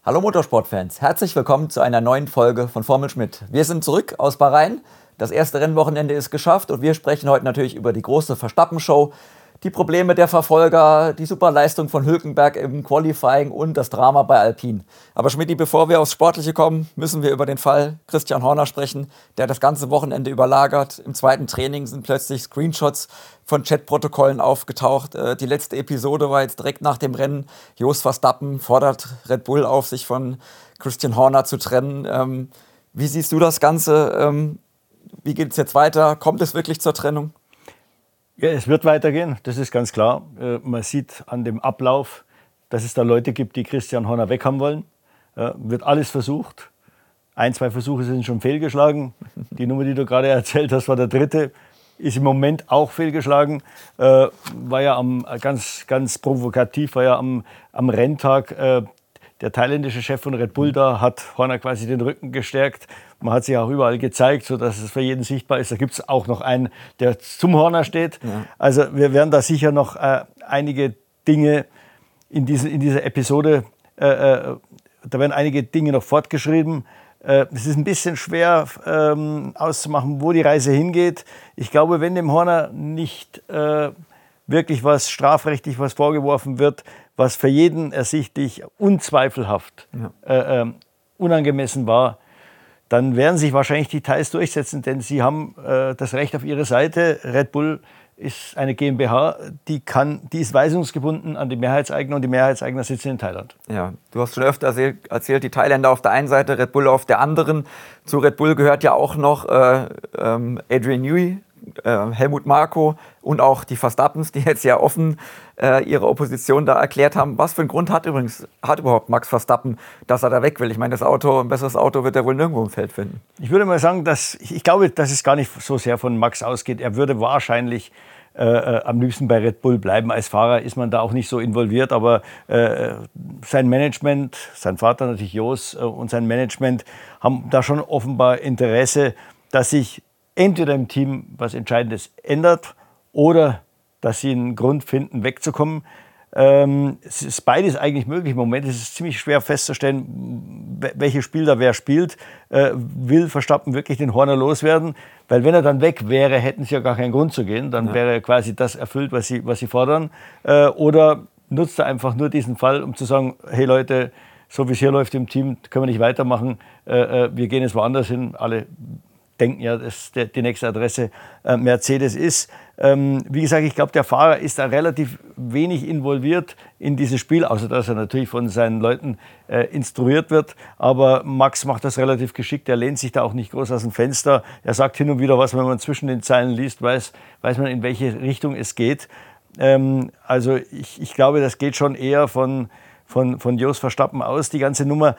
Hallo Motorsportfans, herzlich willkommen zu einer neuen Folge von Formel Schmidt. Wir sind zurück aus Bahrain, das erste Rennwochenende ist geschafft und wir sprechen heute natürlich über die große Verstappen-Show, die Probleme der Verfolger, die Superleistung von Hülkenberg im Qualifying und das Drama bei Alpine. Aber Schmidti, bevor wir aufs Sportliche kommen, müssen wir über den Fall Christian Horner sprechen, der das ganze Wochenende überlagert. Im zweiten Training sind plötzlich Screenshots von Chatprotokollen aufgetaucht. Die letzte Episode war jetzt direkt nach dem Rennen. Jos Verstappen fordert Red Bull auf, sich von Christian Horner zu trennen. Wie siehst du das Ganze? Wie geht es jetzt weiter? Kommt es wirklich zur Trennung? Ja, es wird weitergehen, das ist ganz klar. Man sieht an dem Ablauf, dass es da Leute gibt, die Christian Horner weghaben wollen. Wird alles versucht. 1, 2 Versuche sind schon fehlgeschlagen. Die Nummer, die du gerade erzählt hast, war der dritte. Ist im Moment auch fehlgeschlagen. War ja ganz provokativ, war ja am Renntag der thailändische Chef von Red Bull da, hat Horner quasi den Rücken gestärkt. Man hat sich auch überall gezeigt, sodass es für jeden sichtbar ist. Da gibt es auch noch einen, der zum Horner steht. Ja. Also wir werden da sicher noch einige Dinge in dieser Episode, da werden einige Dinge noch fortgeschrieben. Es ist ein bisschen schwer auszumachen, wo die Reise hingeht. Ich glaube, wenn dem Horner nicht wirklich was strafrechtlich was vorgeworfen wird, was für jeden ersichtlich unzweifelhaft unangemessen war, dann werden sich wahrscheinlich die Thais durchsetzen, denn sie haben das Recht auf ihre Seite. Red Bull ist eine GmbH, die ist weisungsgebunden an die Mehrheitseigner und die Mehrheitseigner sitzen in Thailand. Ja, du hast schon öfter erzählt, die Thailänder auf der einen Seite, Red Bull auf der anderen. Zu Red Bull gehört ja auch noch Adrian Newey, Helmut Marko und auch die Verstappens, die jetzt ja offen ihre Opposition da erklärt haben. Was für einen Grund hat überhaupt Max Verstappen, dass er da weg will? Ich meine, ein besseres Auto wird er wohl nirgendwo im Feld finden. Ich würde mal sagen, ich glaube, dass es gar nicht so sehr von Max ausgeht. Er würde wahrscheinlich am liebsten bei Red Bull bleiben. Als Fahrer ist man da auch nicht so involviert, aber sein Management, sein Vater natürlich Jos und sein Management haben da schon offenbar Interesse, dass sich entweder im Team was Entscheidendes ändert oder dass sie einen Grund finden, wegzukommen. Es ist beides eigentlich möglich im Moment. Es ist ziemlich schwer festzustellen, welches Spiel da wer spielt. Will Verstappen wirklich den Horner loswerden? Weil wenn er dann weg wäre, hätten sie ja gar keinen Grund zu gehen. Dann wäre quasi das erfüllt, was sie fordern. Oder nutzt er einfach nur diesen Fall, um zu sagen, hey Leute, so wie es hier läuft im Team, können wir nicht weitermachen. Wir gehen jetzt woanders hin. Alle denken ja, dass die nächste Adresse Mercedes ist. Wie gesagt, ich glaube, der Fahrer ist da relativ wenig involviert in dieses Spiel, außer dass er natürlich von seinen Leuten instruiert wird. Aber Max macht das relativ geschickt. Er lehnt sich da auch nicht groß aus dem Fenster. Er sagt hin und wieder was, wenn man zwischen den Zeilen liest, weiß man, in welche Richtung es geht. Also ich glaube, das geht schon eher von Jos Verstappen aus, die ganze Nummer,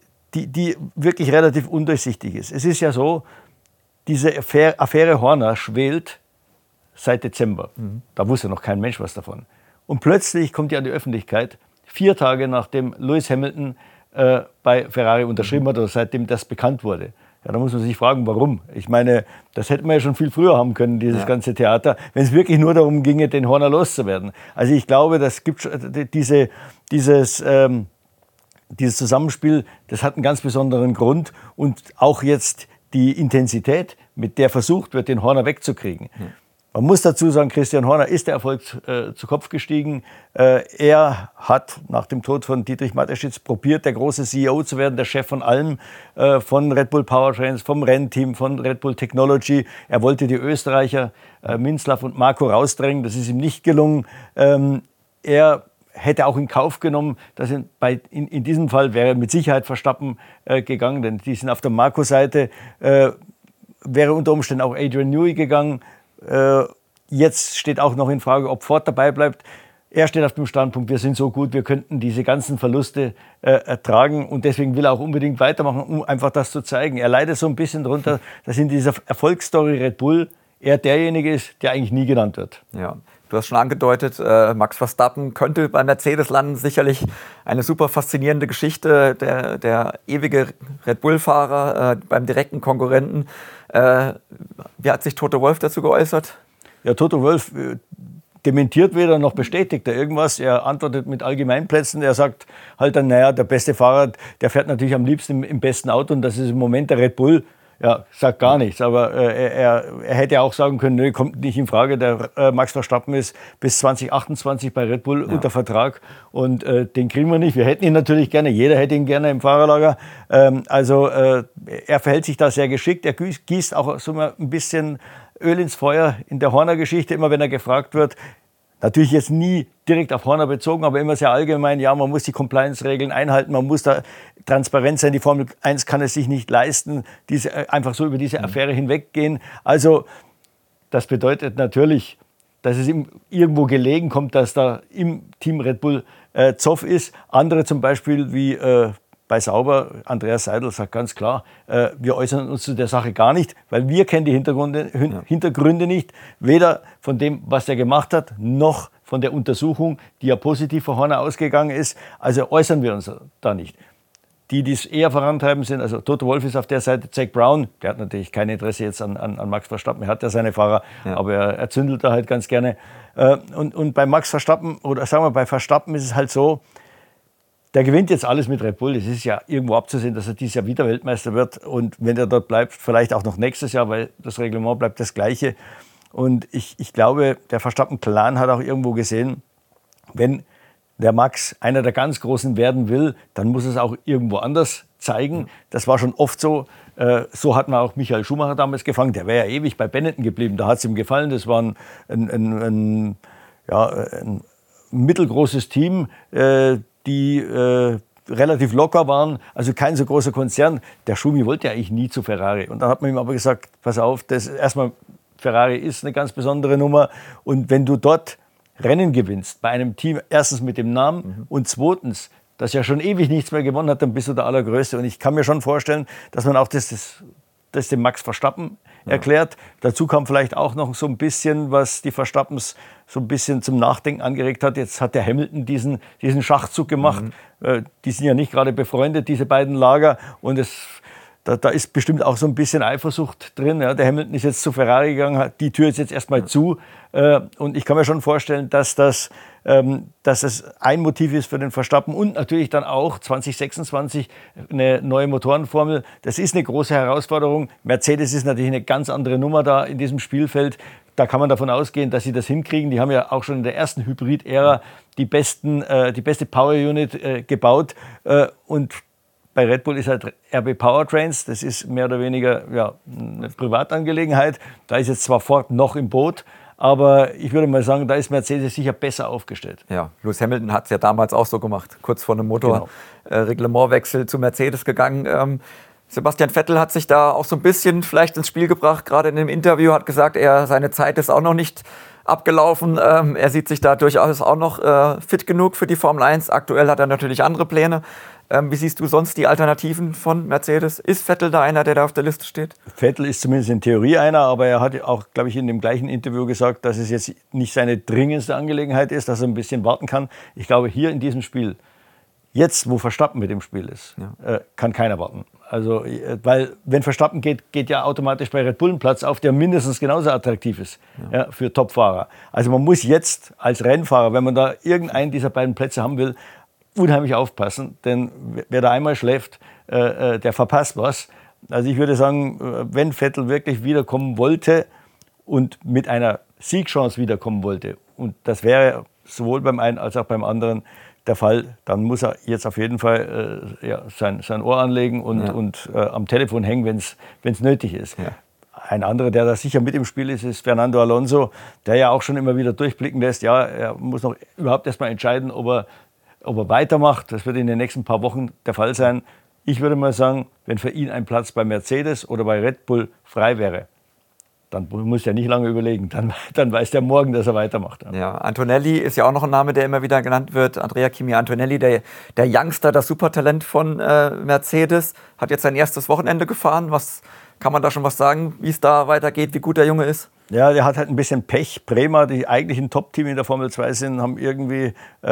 die wirklich relativ undurchsichtig ist. Es ist ja so, diese Affäre Horner schwelt seit Dezember. Da wusste noch kein Mensch was davon. Und plötzlich kommt die an die Öffentlichkeit, 4 Tage nachdem Lewis Hamilton bei Ferrari unterschrieben hat oder seitdem das bekannt wurde. Ja, da muss man sich fragen, warum. Ich meine, das hätte man ja schon viel früher haben können, dieses ganze Theater, wenn es wirklich nur darum ginge, den Horner loszuwerden. Also ich glaube, das gibt dieses Zusammenspiel, das hat einen ganz besonderen Grund und auch jetzt die Intensität, mit der versucht wird, den Horner wegzukriegen. Man muss dazu sagen, Christian Horner ist der Erfolg zu Kopf gestiegen. Er hat nach dem Tod von Dietrich Mateschitz probiert, der große CEO zu werden, der Chef von allem, von Red Bull Powertrains, vom Rennteam, von Red Bull Technology. Er wollte die Österreicher Minzlaff und Marko rausdrängen. Das ist ihm nicht gelungen. Er hätte auch in Kauf genommen, dass in diesem Fall wäre mit Sicherheit Verstappen gegangen, denn die sind auf der Marko-Seite, wäre unter Umständen auch Adrian Newey gegangen. Jetzt steht auch noch in Frage, ob Ford dabei bleibt. Er steht auf dem Standpunkt, wir sind so gut, wir könnten diese ganzen Verluste ertragen und deswegen will er auch unbedingt weitermachen, um einfach das zu zeigen. Er leidet so ein bisschen darunter, dass in dieser Erfolgsstory Red Bull er derjenige ist, der eigentlich nie genannt wird. Ja. Du hast schon angedeutet, Max Verstappen könnte bei Mercedes landen. Sicherlich eine super faszinierende Geschichte. Der ewige Red Bull-Fahrer beim direkten Konkurrenten. Wie hat sich Toto Wolff dazu geäußert? Ja, Toto Wolff, dementiert weder noch bestätigt er irgendwas. Er antwortet mit Allgemeinplätzen. Er sagt halt dann, naja, der beste Fahrer, der fährt natürlich am liebsten im besten Auto und das ist im Moment der Red Bull. Ja, sagt gar nichts, aber er hätte auch sagen können, nö, kommt nicht in Frage, der Max Verstappen ist bis 2028 bei Red Bull unter Vertrag und den kriegen wir nicht. Wir hätten ihn natürlich gerne, jeder hätte ihn gerne im Fahrerlager. Er verhält sich da sehr geschickt, er gießt auch so mal ein bisschen Öl ins Feuer in der Horner-Geschichte, immer wenn er gefragt wird. Natürlich jetzt nie direkt auf Horner bezogen, aber immer sehr allgemein. Ja, man muss die Compliance-Regeln einhalten, man muss da transparent sein. Die Formel 1 kann es sich nicht leisten, einfach so über diese Affäre hinweggehen. Also das bedeutet natürlich, dass es ihm irgendwo gelegen kommt, dass da im Team Red Bull Zoff ist. Andere zum Beispiel wie bei Sauber, Andreas Seidel sagt ganz klar, wir äußern uns zu der Sache gar nicht, weil wir kennen die Hintergründe nicht, weder von dem, was er gemacht hat, noch von der Untersuchung, die ja positiv für Horner ausgegangen ist. Also äußern wir uns da nicht. Die es eher vorantreiben sind, also Toto Wolff ist auf der Seite, Zak Brown, der hat natürlich kein Interesse jetzt an Max Verstappen, er hat ja seine Fahrer, aber er zündelt da halt ganz gerne. Und bei Max Verstappen, oder sagen wir bei Verstappen ist es halt so, der gewinnt jetzt alles mit Red Bull. Es ist ja irgendwo abzusehen, dass er dieses Jahr wieder Weltmeister wird. Und wenn er dort bleibt, vielleicht auch noch nächstes Jahr, weil das Reglement bleibt das Gleiche. Und ich glaube, der Verstappen-Clan hat auch irgendwo gesehen, wenn der Max einer der ganz Großen werden will, dann muss es auch irgendwo anders zeigen. Das war schon oft so. So hat man auch Michael Schumacher damals gefangen. Der wäre ja ewig bei Benetton geblieben. Da hat es ihm gefallen. Das war ein mittelgroßes Team, die relativ locker waren, also kein so großer Konzern. Der Schumi wollte ja eigentlich nie zu Ferrari. Und dann hat man ihm aber gesagt, pass auf, erstmal Ferrari ist eine ganz besondere Nummer. Und wenn du dort Rennen gewinnst, bei einem Team, erstens mit dem Namen und zweitens, das ja schon ewig nichts mehr gewonnen hat, dann bist du der Allergrößte. Und ich kann mir schon vorstellen, dass man auch das dem Max Verstappen erklärt. Dazu kam vielleicht auch noch so ein bisschen, was die Verstappens so ein bisschen zum Nachdenken angeregt hat. Jetzt hat der Hamilton diesen Schachzug gemacht. Die sind ja nicht gerade befreundet, diese beiden Lager. Und da ist bestimmt auch so ein bisschen Eifersucht drin. Ja, der Hamilton ist jetzt zu Ferrari gegangen, die Tür ist jetzt erstmal zu. Und ich kann mir schon vorstellen, dass das ein Motiv ist für den Verstappen und natürlich dann auch 2026 eine neue Motorenformel. Das ist eine große Herausforderung. Mercedes ist natürlich eine ganz andere Nummer da in diesem Spielfeld. Da kann man davon ausgehen, dass sie das hinkriegen. Die haben ja auch schon in der ersten Hybrid-Ära die beste Power-Unit gebaut. Und bei Red Bull ist halt RB Powertrains, das ist mehr oder weniger eine Privatangelegenheit. Da ist jetzt zwar Ford noch im Boot, aber ich würde mal sagen, da ist Mercedes sicher besser aufgestellt. Ja, Lewis Hamilton hat es ja damals auch so gemacht, kurz vor einem Motorreglementwechsel zu Mercedes gegangen. Sebastian Vettel hat sich da auch so ein bisschen vielleicht ins Spiel gebracht, gerade in dem Interview, hat gesagt, seine Zeit ist auch noch nicht abgelaufen. Er sieht sich da durchaus auch noch fit genug für die Formel 1. Aktuell hat er natürlich andere Pläne. Wie siehst du sonst die Alternativen von Mercedes? Ist Vettel da einer, der da auf der Liste steht? Vettel ist zumindest in Theorie einer, aber er hat auch, glaube ich, in dem gleichen Interview gesagt, dass es jetzt nicht seine dringendste Angelegenheit ist, dass er ein bisschen warten kann. Ich glaube, hier in diesem Spiel, jetzt, wo Verstappen mit dem Spiel ist, kann keiner warten. Also, weil wenn Verstappen geht ja automatisch bei Red Bull ein Platz auf, der mindestens genauso attraktiv ist für Topfahrer. Also man muss jetzt als Rennfahrer, wenn man da irgendeinen dieser beiden Plätze haben will, unheimlich aufpassen, denn wer da einmal schläft, der verpasst was. Also ich würde sagen, wenn Vettel wirklich wiederkommen wollte und mit einer Siegchance wiederkommen wollte, und das wäre sowohl beim einen als auch beim anderen der Fall, dann muss er jetzt auf jeden Fall sein Ohr anlegen und am Telefon hängen, wenn es nötig ist. Ja. Ein anderer, der da sicher mit im Spiel ist Fernando Alonso, der ja auch schon immer wieder durchblicken lässt. Ja, er muss noch überhaupt erst mal entscheiden, ob er weitermacht. Das wird in den nächsten paar Wochen der Fall sein. Ich würde mal sagen, wenn für ihn ein Platz bei Mercedes oder bei Red Bull frei wäre, dann muss er nicht lange überlegen. Dann weiß der morgen, dass er weitermacht. Ja, Antonelli ist ja auch noch ein Name, der immer wieder genannt wird. Andrea Kimi Antonelli, der Youngster, das Supertalent von Mercedes, hat jetzt sein erstes Wochenende gefahren. Kann man da schon was sagen, wie es da weitergeht, wie gut der Junge ist? Ja, der hat halt ein bisschen Pech. Bremer, die eigentlich ein Top-Team in der Formel 2 sind, haben irgendwie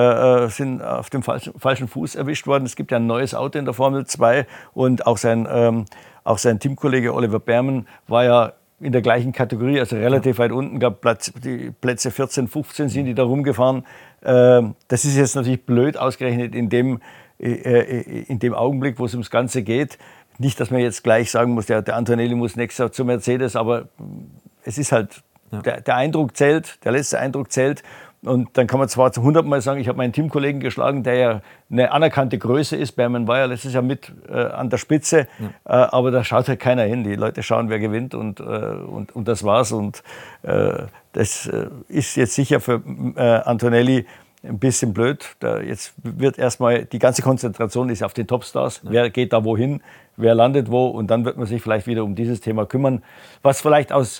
sind auf dem falschen Fuß erwischt worden. Es gibt ja ein neues Auto in der Formel 2 und auch sein Teamkollege Oliver Behrmann war ja in der gleichen Kategorie, also relativ weit unten, gab die Plätze 14, 15 sind die da rumgefahren. Das ist jetzt natürlich blöd, ausgerechnet in dem Augenblick, wo es ums Ganze geht. Nicht, dass man jetzt gleich sagen muss, der Antonelli muss nächstes Jahr zu Mercedes, aber es ist halt, der Eindruck zählt, der letzte Eindruck zählt. Und dann kann man zwar zu 100 Mal sagen, ich habe meinen Teamkollegen geschlagen, der ja eine anerkannte Größe ist. Behrmann war ja letztes Jahr mit an der Spitze, aber da schaut halt keiner hin. Die Leute schauen, wer gewinnt und das war's. Und das ist jetzt sicher für Antonelli ein bisschen blöd. Jetzt wird erstmal, die ganze Konzentration ist auf den Topstars. Ja. Wer geht da wohin, wer landet wo, und dann wird man sich vielleicht wieder um dieses Thema kümmern. Was vielleicht aus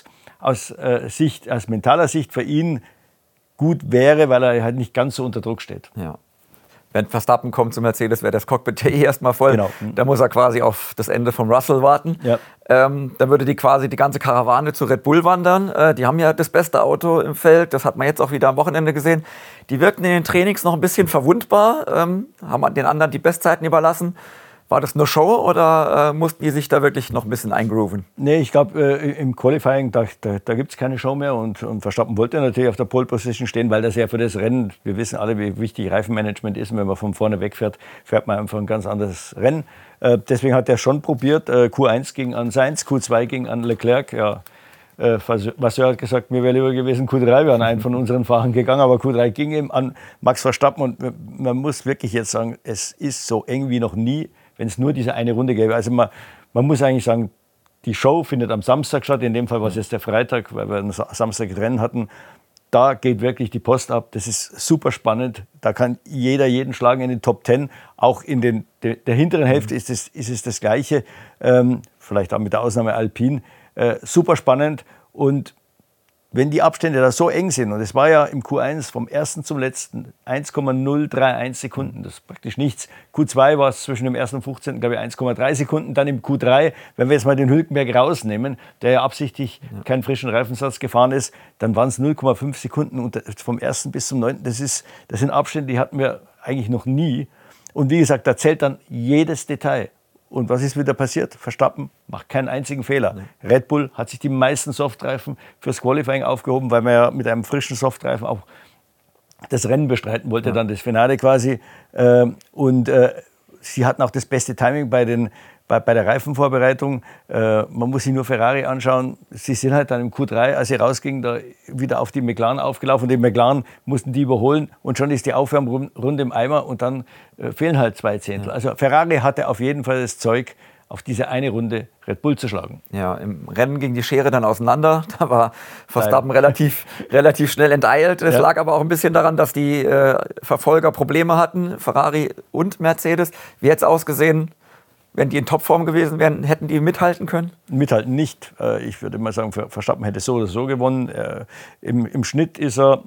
mentaler Sicht für ihn gut wäre, weil er halt nicht ganz so unter Druck steht. Ja. Wenn Verstappen kommt zu Mercedes, wäre das Cockpit erstmal voll. Genau. Da muss er quasi auf das Ende von Russell warten. Ja. Dann würde die ganze Karawane zu Red Bull wandern. Die haben ja das beste Auto im Feld. Das hat man jetzt auch wieder am Wochenende gesehen. Die wirkten in den Trainings noch ein bisschen verwundbar, haben den anderen die Bestzeiten überlassen. War das nur Show oder mussten die sich da wirklich noch ein bisschen eingrooven? Nee, ich glaube, im Qualifying, da gibt es keine Show mehr. Und Verstappen wollte natürlich auf der Pole Position stehen, weil das ja für das Rennen, wir wissen alle, wie wichtig Reifenmanagement ist. Und wenn man von vorne wegfährt, fährt man einfach ein ganz anderes Rennen. Deswegen hat er schon probiert. Q1 ging an Sainz, Q2 ging an Leclerc. Ja, Vasseur hat gesagt, mir wäre lieber gewesen Q3 wäre an einen von unseren Fahrern gegangen, aber Q3 ging eben an Max Verstappen. Und man muss wirklich jetzt sagen, es ist so eng wie noch nie, wenn es nur diese eine Runde gäbe. Also man muss eigentlich sagen, die Show findet am Samstag statt. In dem Fall war es jetzt der Freitag, weil wir ein Samstag Rennen hatten. Da geht wirklich die Post ab. Das ist super spannend. Da kann jeder jeden schlagen in den Top 10. Auch in der hinteren Hälfte ist es das Gleiche. Vielleicht auch mit der Ausnahme Alpine. Super spannend. Und wenn die Abstände da so eng sind, und es war ja im Q1 vom ersten zum letzten 1,031 Sekunden, das ist praktisch nichts. Q2 war es zwischen dem ersten und 15. glaube ich 1,3 Sekunden. Dann im Q3, wenn wir jetzt mal den Hülkenberg rausnehmen, der ja absichtlich keinen frischen Reifensatz gefahren ist, dann waren es 0,5 Sekunden und vom ersten bis zum 9. Das sind Abstände, die hatten wir eigentlich noch nie. Und wie gesagt, da zählt dann jedes Detail. Und was ist wieder passiert? Verstappen macht keinen einzigen Fehler. Nee. Red Bull hat sich die meisten Softreifen fürs Qualifying aufgehoben, weil man ja mit einem frischen Softreifen auch das Rennen bestreiten wollte, dann das Finale quasi. Sie hatten auch das beste Timing bei der Reifenvorbereitung. Man muss sich nur Ferrari anschauen. Sie sind halt dann im Q3, als sie rausgingen, da wieder auf die McLaren aufgelaufen. Den McLaren mussten die überholen und schon ist die Aufwärmrunde im Eimer und dann fehlen halt 2 Zehntel. Also Ferrari hatte auf jeden Fall das Zeug, auf diese eine Runde Red Bull zu schlagen. Ja, im Rennen ging die Schere dann auseinander. Da war Verstappen relativ schnell enteilt. Es lag aber auch ein bisschen daran, dass die Verfolger Probleme hatten, Ferrari und Mercedes. Wie hätte es ausgesehen, wenn die in Topform gewesen wären? Hätten die mithalten können? Mithalten nicht. Ich würde mal sagen, Verstappen hätte so oder so gewonnen. Im Schnitt ist er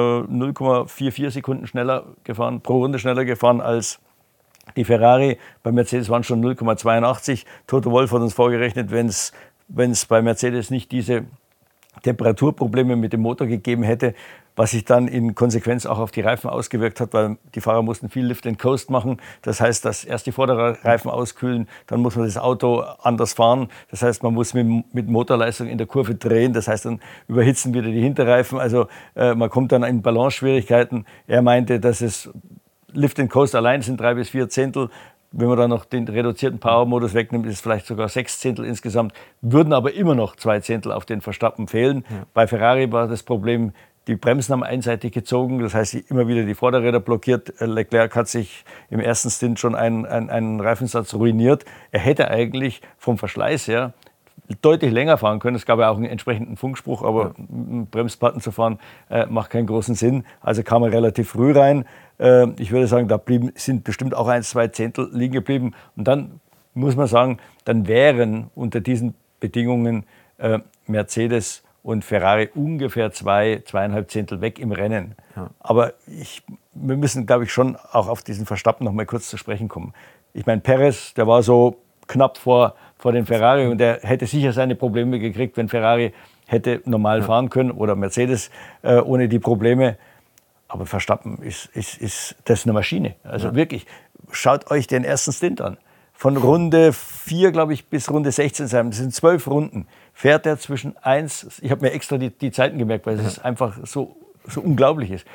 0,44 Sekunden schneller gefahren, pro Runde schneller gefahren als die Ferrari. Bei Mercedes waren schon 0,82. Toto Wolff hat uns vorgerechnet, wenn es bei Mercedes nicht diese Temperaturprobleme mit dem Motor gegeben hätte, was sich dann in Konsequenz auch auf die Reifen ausgewirkt hat, weil die Fahrer mussten viel Lift and Coast machen. Das heißt, dass erst die Vorderreifen auskühlen, dann muss man das Auto anders fahren. Das heißt, man muss mit Motorleistung in der Kurve drehen. Das heißt, dann überhitzen wieder die Hinterreifen. Also man kommt dann in Balance-Schwierigkeiten. Er meinte, dass es Lift and Coast allein sind 3 bis 4 Zehntel. Wenn man dann noch den reduzierten Power-Modus wegnimmt, ist es vielleicht sogar 6 Zehntel insgesamt. Würden aber immer noch 2 Zehntel auf den Verstappen fehlen. Ja. Bei Ferrari war das Problem, die Bremsen haben einseitig gezogen. Das heißt, immer wieder die Vorderräder blockiert. Leclerc hat sich im ersten Stint schon einen Reifensatz ruiniert. Er hätte eigentlich vom Verschleiß her deutlich länger fahren können. Es gab ja auch einen entsprechenden Funkspruch, aber mit einem Bremsbutton zu fahren macht keinen großen Sinn. Also kam er relativ früh rein. Ich würde sagen, da sind bestimmt auch 1-2 Zehntel liegen geblieben. Und dann muss man sagen, dann wären unter diesen Bedingungen Mercedes und Ferrari ungefähr 2,5 Zehntel weg im Rennen. Ja. Aber wir müssen, glaube ich, schon auch auf diesen Verstappen noch mal kurz zu sprechen kommen. Ich meine, Perez, der war so knapp vor den Ferrari und der hätte sicher seine Probleme gekriegt, wenn Ferrari hätte normal fahren können oder Mercedes ohne die Probleme. Aber Verstappen ist das eine Maschine. Also wirklich, schaut euch den ersten Stint an. von Runde 4, glaube ich, bis Runde 16 sein. Das sind 12 Runden. Fährt er zwischen 1, ich habe mir extra die Zeiten gemerkt, weil es einfach so unglaublich ist.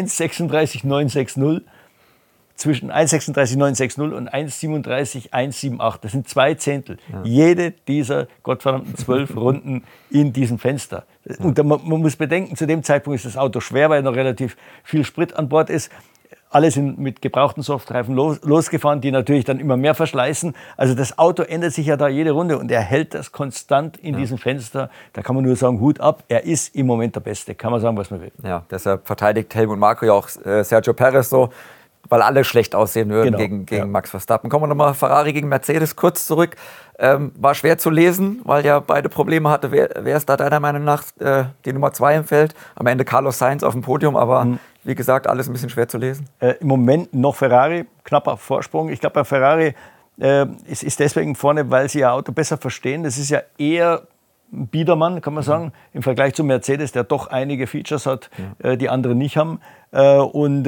1,36,960, zwischen 1,36,960 und 1,37,178. Das sind 2 Zehntel. Ja. Jede dieser gottverdammten 12 Runden in diesem Fenster. Und man muss bedenken, zu dem Zeitpunkt ist das Auto schwer, weil noch relativ viel Sprit an Bord ist. Alle sind mit gebrauchten Softreifen losgefahren, die natürlich dann immer mehr verschleißen. Also das Auto ändert sich ja da jede Runde und er hält das konstant in diesem Fenster. Da kann man nur sagen, Hut ab, er ist im Moment der Beste. Kann man sagen, was man will. Ja, deshalb verteidigt Helmut Marko ja auch Sergio Perez so, weil alle schlecht aussehen würden gegen Max Verstappen. Kommen wir nochmal Ferrari gegen Mercedes kurz zurück. War schwer zu lesen, weil ja beide Probleme hatte. Wer ist da deiner Meinung nach die Nummer 2 im Feld? Am Ende Carlos Sainz auf dem Podium, aber wie gesagt, alles ein bisschen schwer zu lesen. Im Moment noch Ferrari, knapper Vorsprung. Ich glaube, bei Ferrari ist deswegen vorne, weil sie ihr Auto besser verstehen. Das ist ja eher ein Biedermann, kann man sagen, im Vergleich zu Mercedes, der doch einige Features hat, die andere nicht haben. Und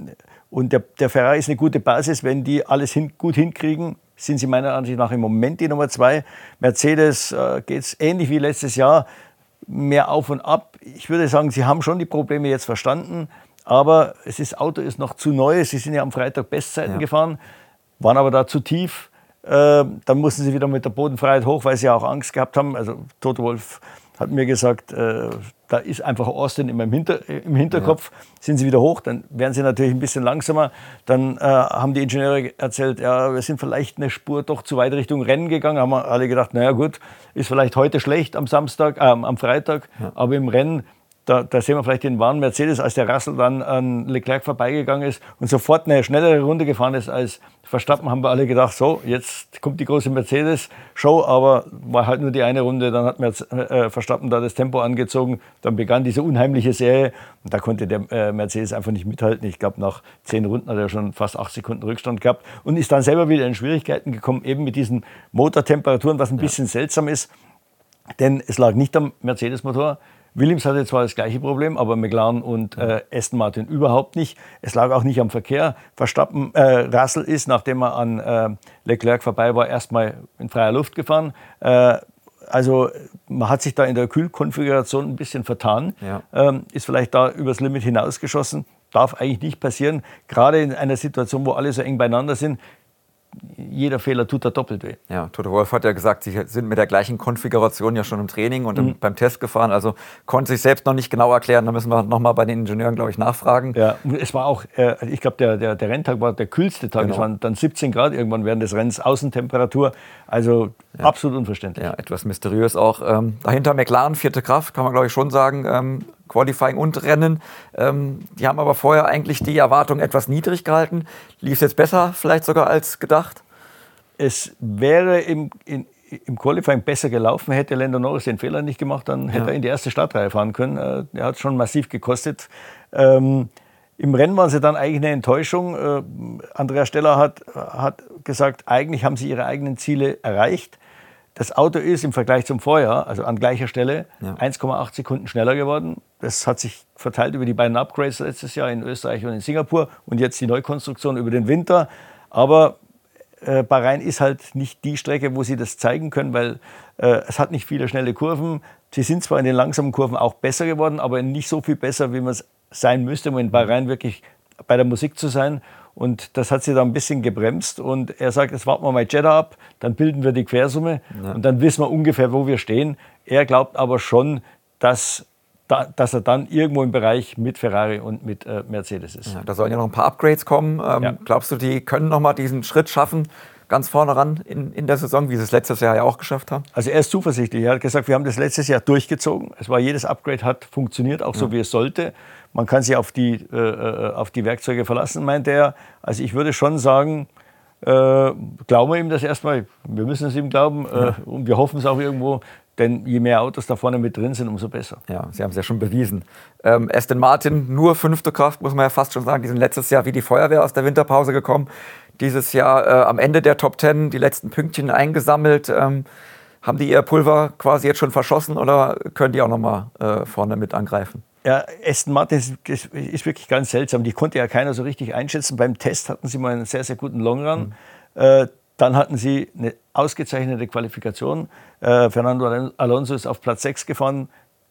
der Ferrari ist eine gute Basis. Wenn die alles gut hinkriegen, sind sie meiner Ansicht nach im Moment die Nummer 2. Mercedes geht es ähnlich wie letztes Jahr, mehr auf und ab. Ich würde sagen, sie haben schon die Probleme jetzt verstanden, aber das Auto ist noch zu neu. Sie sind ja am Freitag Bestzeiten gefahren, waren aber da zu tief. Dann mussten sie wieder mit der Bodenfreiheit hoch, weil sie ja auch Angst gehabt haben. Also Toto Wolff hat mir gesagt, da ist einfach Austin im Hinterkopf. Sind sie wieder hoch, dann werden sie natürlich ein bisschen langsamer. Dann haben die Ingenieure erzählt, ja, wir sind vielleicht eine Spur doch zu weit Richtung Rennen gegangen. Haben wir alle gedacht, naja gut, ist vielleicht heute schlecht am Freitag, aber im Rennen, da sehen wir vielleicht den wahren Mercedes, als der Russell dann an Leclerc vorbeigegangen ist und sofort eine schnellere Runde gefahren ist als Verstappen, haben wir alle gedacht, so, jetzt kommt die große Mercedes-Show, aber war halt nur die eine Runde, dann hat Verstappen da das Tempo angezogen, dann begann diese unheimliche Serie und da konnte der Mercedes einfach nicht mithalten. Ich glaube, nach 10 Runden hat er schon fast 8 Sekunden Rückstand gehabt und ist dann selber wieder in Schwierigkeiten gekommen, eben mit diesen Motortemperaturen, was ein bisschen seltsam ist, denn es lag nicht am Mercedes-Motor. Williams hatte zwar das gleiche Problem, aber McLaren und Aston Martin überhaupt nicht. Es lag auch nicht am Verkehr. Russell ist, nachdem er an Leclerc vorbei war, erstmal in freier Luft gefahren. Also man hat sich da in der Kühlkonfiguration ein bisschen vertan. Ist vielleicht da übers Limit hinausgeschossen. Darf eigentlich nicht passieren. Gerade in einer Situation, wo alle so eng beieinander sind. Jeder Fehler tut da doppelt weh. Ja, Toto Wolff hat ja gesagt, sie sind mit der gleichen Konfiguration ja schon im Training und beim Test gefahren. Also konnte sich selbst noch nicht genau erklären. Da müssen wir nochmal bei den Ingenieuren, glaube ich, nachfragen. Ja, es war auch, ich glaube, der Renntag war der kühlste Tag. Es waren dann 17 Grad irgendwann während des Rennens, Außentemperatur. Also absolut unverständlich. Ja, etwas mysteriös auch. Dahinter McLaren, 4. Kraft, kann man, glaube ich, schon sagen. Qualifying und Rennen. Die haben aber vorher eigentlich die Erwartungen etwas niedrig gehalten. Lief es jetzt besser, vielleicht sogar als gedacht? Es wäre im Qualifying besser gelaufen, hätte Lando Norris den Fehler nicht gemacht, dann hätte er in die erste Startreihe fahren können. Der hat schon massiv gekostet. Im Rennen waren sie dann eigentlich eine Enttäuschung. Andrea Steller hat gesagt, eigentlich haben sie ihre eigenen Ziele erreicht. Das Auto ist im Vergleich zum Vorjahr, also an gleicher Stelle, 1,8 Sekunden schneller geworden. Das hat sich verteilt über die beiden Upgrades letztes Jahr in Österreich und in Singapur und jetzt die Neukonstruktion über den Winter. Aber Bahrain ist halt nicht die Strecke, wo sie das zeigen können, weil es hat nicht viele schnelle Kurven. Sie sind zwar in den langsamen Kurven auch besser geworden, aber nicht so viel besser, wie man es sein müsste, um in Bahrain wirklich bei der Musik zu sein. Und das hat sie da ein bisschen gebremst. Und er sagt, jetzt warten wir mal Jeddah ab, dann bilden wir die Quersumme und dann wissen wir ungefähr, wo wir stehen. Er glaubt aber schon, dass er dann irgendwo im Bereich mit Ferrari und mit Mercedes ist. Ja, da sollen ja noch ein paar Upgrades kommen. Glaubst du, die können noch mal diesen Schritt schaffen, ganz vorne ran in der Saison, wie sie es letztes Jahr ja auch geschafft haben? Also er ist zuversichtlich. Er hat gesagt, wir haben das letztes Jahr durchgezogen. Jedes Upgrade hat funktioniert, auch so wie es sollte. Man kann sich auf die Werkzeuge verlassen, meinte er. Also ich würde schon sagen, glauben wir ihm das erstmal. Wir müssen es ihm glauben und wir hoffen es auch irgendwo. Denn je mehr Autos da vorne mit drin sind, umso besser. Ja, sie haben es ja schon bewiesen. Aston Martin, nur 5. Kraft, muss man ja fast schon sagen. Die sind letztes Jahr wie die Feuerwehr aus der Winterpause gekommen. Dieses Jahr am Ende der Top 10 die letzten Pünktchen eingesammelt. Haben die ihr Pulver quasi jetzt schon verschossen oder können die auch noch mal vorne mit angreifen? Ja, Aston Martin ist wirklich ganz seltsam. Die konnte ja keiner so richtig einschätzen. Beim Test hatten sie mal einen sehr, sehr guten Longrun. Dann hatten sie eine ausgezeichnete Qualifikation. Fernando Alonso ist auf Platz 6 gefahren,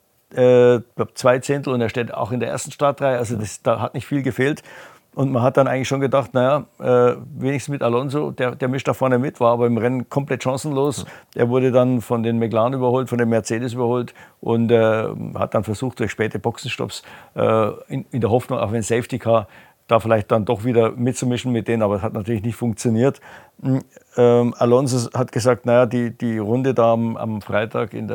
2 Zehntel, und er steht auch in der ersten Startreihe. Also da hat nicht viel gefehlt. Und man hat dann eigentlich schon gedacht, naja, wenigstens mit Alonso, der mischt da vorne mit, war aber im Rennen komplett chancenlos. Er wurde dann von den McLaren überholt, von den Mercedes überholt und hat dann versucht, durch späte Boxenstopps in der Hoffnung, auch wenn Safety Car, da vielleicht dann doch wieder mitzumischen mit denen, aber es hat natürlich nicht funktioniert. Alonso hat gesagt, naja, die Runde da am Freitag im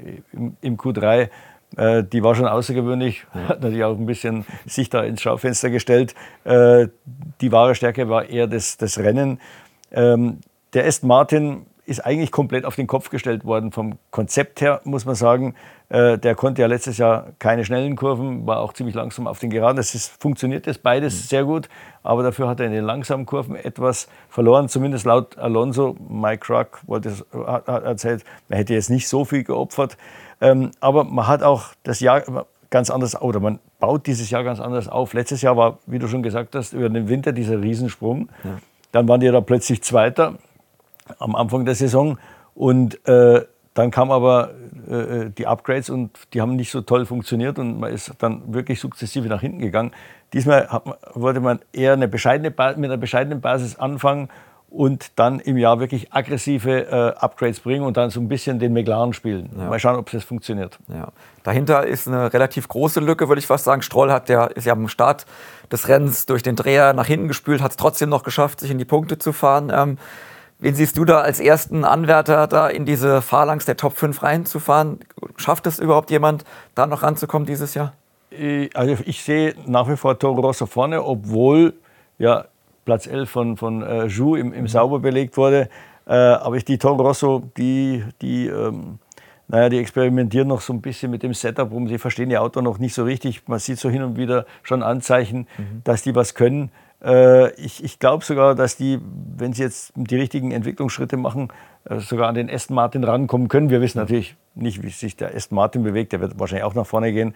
Q3, die war schon außergewöhnlich, hat natürlich auch ein bisschen sich da ins Schaufenster gestellt. Die wahre Stärke war eher das Rennen. Der Aston Martin ist eigentlich komplett auf den Kopf gestellt worden vom Konzept her, muss man sagen. Der konnte ja letztes Jahr keine schnellen Kurven, war auch ziemlich langsam auf den Geraden. Funktioniert das beides sehr gut, aber dafür hat er in den langsamen Kurven etwas verloren, zumindest laut Alonso. Mike Truck hat erzählt, man hätte jetzt nicht so viel geopfert. Aber man hat auch das Jahr ganz anders, oder man baut dieses Jahr ganz anders auf. Letztes Jahr war, wie du schon gesagt hast, über den Winter dieser Riesensprung. Ja. Dann waren die da plötzlich Zweiter am Anfang der Saison. Und dann kamen aber die Upgrades und die haben nicht so toll funktioniert und man ist dann wirklich sukzessive nach hinten gegangen. Diesmal wollte man eher mit einer bescheidenen Basis anfangen und dann im Jahr wirklich aggressive Upgrades bringen und dann so ein bisschen den McLaren spielen. Ja. Mal schauen, ob das funktioniert. Ja. Dahinter ist eine relativ große Lücke, würde ich fast sagen. Stroll ist ja am Start des Rennens durch den Dreher nach hinten gespült, hat es trotzdem noch geschafft, sich in die Punkte zu fahren. Wen siehst du da als ersten Anwärter, da in diese Phalanx der Top 5 reinzufahren? Schafft es überhaupt jemand, da noch ranzukommen dieses Jahr? Also ich sehe nach wie vor Toro Rosso vorne, obwohl ja Platz 11 von Zhou im Sauber belegt wurde. Aber die Toro Rosso, die experimentieren noch so ein bisschen mit dem Setup rum. Sie verstehen ihr Auto noch nicht so richtig. Man sieht so hin und wieder schon Anzeichen, dass die was können. Ich glaube sogar, dass die, wenn sie jetzt die richtigen Entwicklungsschritte machen, sogar an den Aston Martin rankommen können. Wir wissen natürlich nicht, wie sich der Aston Martin bewegt. Der wird wahrscheinlich auch nach vorne gehen.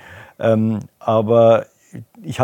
Aber ich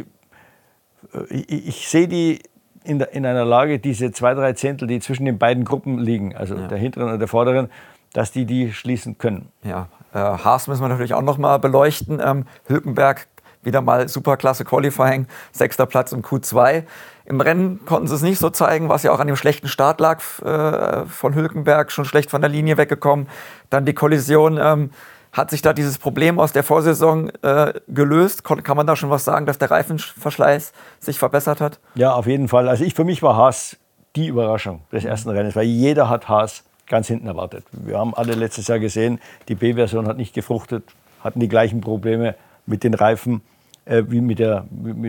sehe die in einer Lage, diese 2-3 Zehntel, die zwischen den beiden Gruppen liegen, also der hinteren und der vorderen, dass die schließen können. Ja, Haas müssen wir natürlich auch noch mal beleuchten. Hülkenberg wieder mal superklasse Qualifying, 6. Platz im Q2. Im Rennen konnten sie es nicht so zeigen, was ja auch an dem schlechten Start lag von Hülkenberg, schon schlecht von der Linie weggekommen. Dann die Kollision. Hat sich da dieses Problem aus der Vorsaison gelöst? Kann man da schon was sagen, dass der Reifenverschleiß sich verbessert hat? Ja, auf jeden Fall. Also für mich war Haas die Überraschung des ersten Rennens, weil jeder hat Haas ganz hinten erwartet. Wir haben alle letztes Jahr gesehen, die B-Version hat nicht gefruchtet, hatten die gleichen Probleme mit den Reifen wie mit der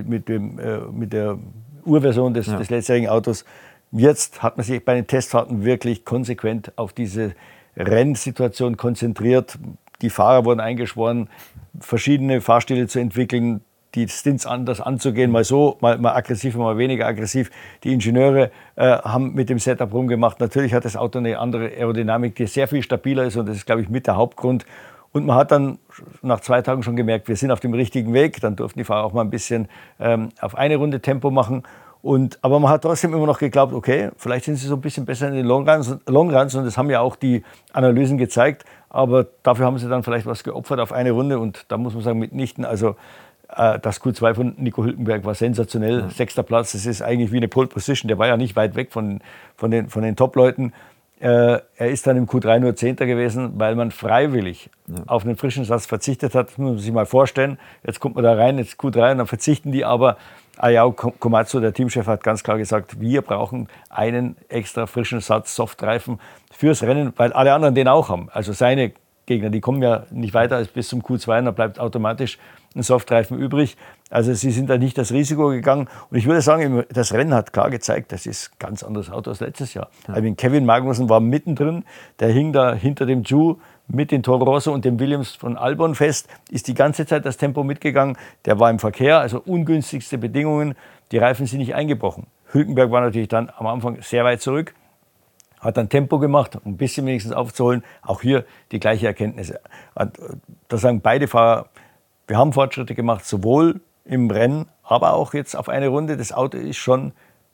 Urversion des letztjährigen Autos. Jetzt hat man sich bei den Testfahrten wirklich konsequent auf diese Rennsituation konzentriert. Die Fahrer wurden eingeschworen, verschiedene Fahrstile zu entwickeln, die Stints anders anzugehen, mal so, mal aggressiver, mal weniger aggressiv. Die Ingenieure haben mit dem Setup rumgemacht. Natürlich hat das Auto eine andere Aerodynamik, die sehr viel stabiler ist und das ist, glaube ich, mit der Hauptgrund. Und man hat dann nach 2 Tagen schon gemerkt, wir sind auf dem richtigen Weg. Dann durften die Fahrer auch mal ein bisschen auf eine Runde Tempo machen. Aber man hat trotzdem immer noch geglaubt, okay, vielleicht sind sie so ein bisschen besser in den Longruns. Und das haben ja auch die Analysen gezeigt. Aber dafür haben sie dann vielleicht was geopfert auf eine Runde. Und da muss man sagen, mitnichten. Also das Q2 von Nico Hülkenberg war sensationell. Ja. 6. Platz, das ist eigentlich wie eine Pole Position. Der war ja nicht weit weg von den Top-Leuten. Er ist dann im Q3 nur 10. gewesen, weil man freiwillig auf einen frischen Satz verzichtet hat. Das muss man sich mal vorstellen. Jetzt kommt man da rein, jetzt Q3 und dann verzichten die. Aber Ayao Komatsu, der Teamchef, hat ganz klar gesagt, wir brauchen einen extra frischen Satz Softreifen fürs Rennen, weil alle anderen den auch haben. Also seine Gegner, die kommen ja nicht weiter als bis zum Q2 und da bleibt automatisch ein Softreifen übrig. Also sie sind da nicht das Risiko gegangen. Und ich würde sagen, das Rennen hat klar gezeigt, das ist ein ganz anderes Auto als letztes Jahr. Ja. Also Kevin Magnussen war mittendrin, der hing da hinter dem Zhou mit dem Toro Rosso und dem Williams von Albon fest, ist die ganze Zeit das Tempo mitgegangen. Der war im Verkehr, also ungünstigste Bedingungen. Die Reifen sind nicht eingebrochen. Hülkenberg war natürlich dann am Anfang sehr weit zurück, hat dann Tempo gemacht, um ein bisschen wenigstens aufzuholen. Auch hier die gleiche Erkenntnis. Da sagen beide Fahrer, wir haben Fortschritte gemacht, sowohl im Rennen, aber auch jetzt auf eine Runde. Das Auto ist schon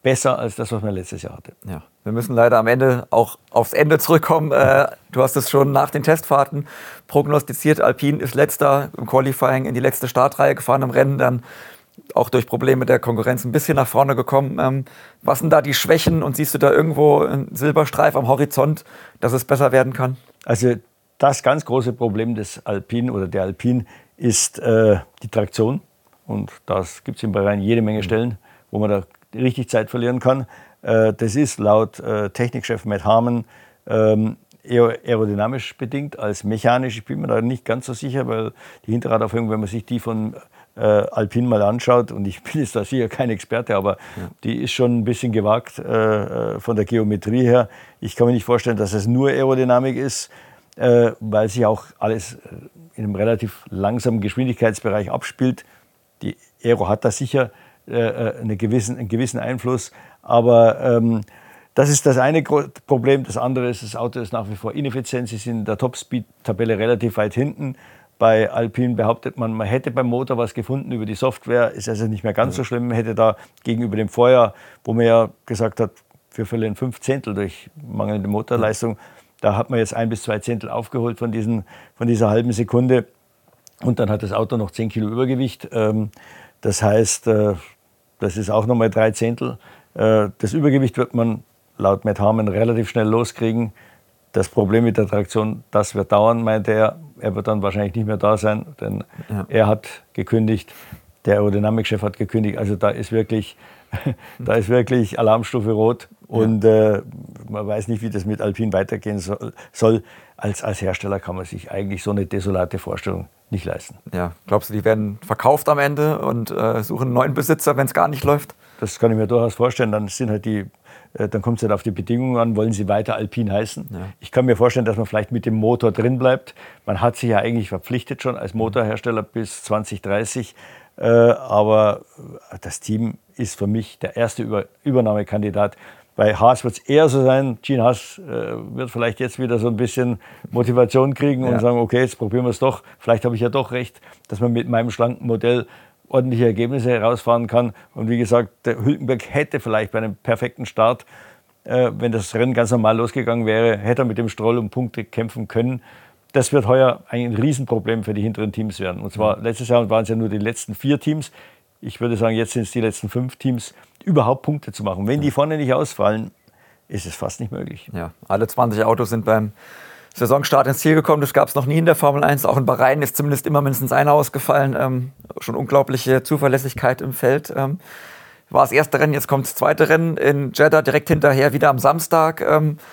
besser als das, was man letztes Jahr hatte. Ja, wir müssen leider am Ende auch aufs Ende zurückkommen. Du hast es schon nach den Testfahrten prognostiziert. Alpine ist letzter im Qualifying in die letzte Startreihe gefahren im Rennen, dann auch durch Probleme der Konkurrenz ein bisschen nach vorne gekommen. Was sind da die Schwächen und siehst du da irgendwo einen Silberstreif am Horizont, dass es besser werden kann? Also das ganz große Problem des Alpine oder der Alpine ist die Traktion. Und das gibt es in Bahrain jede Menge Stellen, wo man da richtig Zeit verlieren kann. Das ist laut Technikchef Matt Harmon eher aerodynamisch bedingt als mechanisch. Ich bin mir da nicht ganz so sicher, weil die Hinterradaufhängung, wenn man sich die von Alpine mal anschaut, und ich bin jetzt da sicher kein Experte, aber die ist schon ein bisschen gewagt von der Geometrie her. Ich kann mir nicht vorstellen, dass es nur Aerodynamik ist, weil sich auch alles in einem relativ langsamen Geschwindigkeitsbereich abspielt. Die Aero hat da sicher einen gewissen Einfluss, aber das ist das eine Problem. Das andere ist, das Auto ist nach wie vor ineffizient. Sie sind in der Top-Speed-Tabelle relativ weit hinten. Bei Alpine behauptet man, man hätte beim Motor was gefunden über die Software. Ist also nicht mehr ganz so schlimm. Man hätte da gegenüber dem Vorjahr, wo man ja gesagt hat, wir verlieren 5 Zehntel durch mangelnde Motorleistung, da hat man jetzt 1 bis 2 Zehntel aufgeholt von dieser halben Sekunde. Und dann hat das Auto noch 10 Kilo Übergewicht. Das heißt, das ist auch nochmal 3 Zehntel. Das Übergewicht wird man laut Matt Harmon relativ schnell loskriegen. Das Problem mit der Traktion, das wird dauern, meinte er. Er wird dann wahrscheinlich nicht mehr da sein, denn er hat gekündigt, der Aerodynamikchef hat gekündigt. Also da ist wirklich Alarmstufe rot. Und man weiß nicht, wie das mit Alpine weitergehen soll. Als Hersteller kann man sich eigentlich so eine desolate Vorstellung nicht leisten. Ja, glaubst du, die werden verkauft am Ende und suchen einen neuen Besitzer, wenn es gar nicht läuft? Das kann ich mir durchaus vorstellen. Dann kommt es halt auf die Bedingungen an, wollen sie weiter Alpine heißen. Ja. Ich kann mir vorstellen, dass man vielleicht mit dem Motor drin bleibt. Man hat sich ja eigentlich verpflichtet schon als Motorhersteller bis 2030. Aber das Team ist für mich der erste Übernahmekandidat. Bei Haas wird es eher so sein, Gene Haas wird vielleicht jetzt wieder so ein bisschen Motivation kriegen und sagen, okay, jetzt probieren wir es doch. Vielleicht habe ich ja doch recht, dass man mit meinem schlanken Modell ordentliche Ergebnisse herausfahren kann. Und wie gesagt, der Hülkenberg hätte vielleicht bei einem perfekten Start, wenn das Rennen ganz normal losgegangen wäre, hätte er mit dem Stroll um Punkte kämpfen können. Das wird heuer ein Riesenproblem für die hinteren Teams werden. Und zwar letztes Jahr waren es ja nur die letzten 4 Teams. Ich würde sagen, jetzt sind es die letzten 5 Teams, überhaupt Punkte zu machen. Wenn die vorne nicht ausfallen, ist es fast nicht möglich. Ja, alle 20 Autos sind beim Saisonstart ins Ziel gekommen. Das gab es noch nie in der Formel 1. Auch in Bahrain ist zumindest immer mindestens einer ausgefallen. Schon unglaubliche Zuverlässigkeit im Feld. War das erste Rennen, jetzt kommt das zweite Rennen in Jeddah direkt hinterher, wieder am Samstag.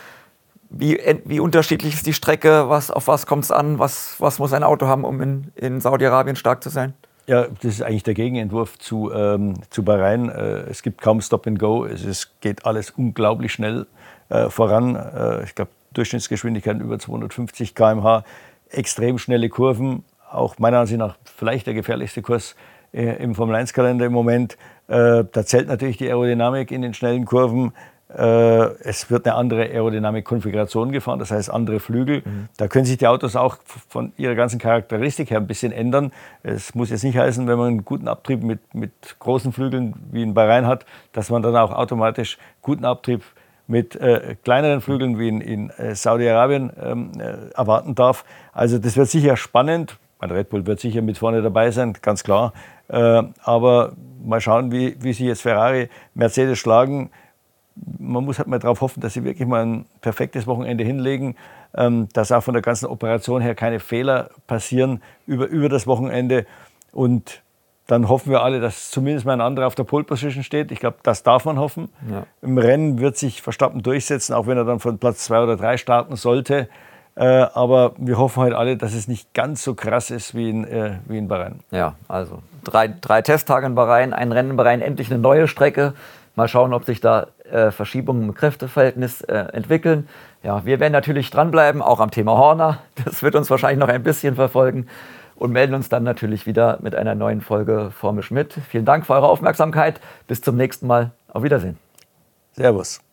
Wie unterschiedlich ist die Strecke? Auf was kommt es an? Was muss ein Auto haben, um in Saudi-Arabien stark zu sein? Ja, das ist eigentlich der Gegenentwurf zu Bahrain. Es gibt kaum Stop and Go. Es geht alles unglaublich schnell voran. Ich glaube, Durchschnittsgeschwindigkeiten über 250 km/h, extrem schnelle Kurven. Auch meiner Ansicht nach vielleicht der gefährlichste Kurs im Formel-1-Kalender im Moment. Da zählt natürlich die Aerodynamik in den schnellen Kurven. Es wird eine andere Aerodynamik-Konfiguration gefahren, das heißt andere Flügel. Da können sich die Autos auch von ihrer ganzen Charakteristik her ein bisschen ändern. Es muss jetzt nicht heißen, wenn man einen guten Abtrieb mit großen Flügeln wie in Bahrain hat, dass man dann auch automatisch guten Abtrieb mit kleineren Flügeln wie in Saudi-Arabien erwarten darf. Also das wird sicher spannend. Red Bull wird sicher mit vorne dabei sein, ganz klar. Aber mal schauen, wie sich jetzt Ferrari, Mercedes schlagen. Man muss halt mal darauf hoffen, dass sie wirklich mal ein perfektes Wochenende hinlegen, dass auch von der ganzen Operation her keine Fehler passieren über das Wochenende. Und dann hoffen wir alle, dass zumindest mal ein anderer auf der Pole Position steht. Ich glaube, das darf man hoffen. Ja. Im Rennen wird sich Verstappen durchsetzen, auch wenn er dann von Platz 2 oder 3 starten sollte. Aber wir hoffen halt alle, dass es nicht ganz so krass ist wie in Bahrain. Ja, also drei Testtage in Bahrain, ein Rennen in Bahrain, endlich eine neue Strecke. Mal schauen, ob sich da Verschiebungen im Kräfteverhältnis entwickeln. Ja, wir werden natürlich dranbleiben, auch am Thema Horner. Das wird uns wahrscheinlich noch ein bisschen verfolgen. Und melden uns dann natürlich wieder mit einer neuen Folge Formel Schmidt. Vielen Dank für eure Aufmerksamkeit. Bis zum nächsten Mal. Auf Wiedersehen. Servus.